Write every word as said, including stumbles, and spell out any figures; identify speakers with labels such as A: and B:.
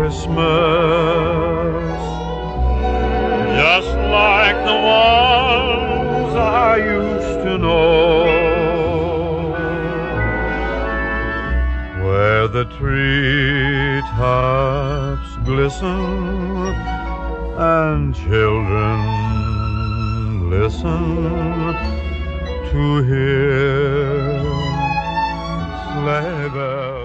A: Christmas, just like the ones I used to know, where the treetops glisten and children listen to hear sleigh bells.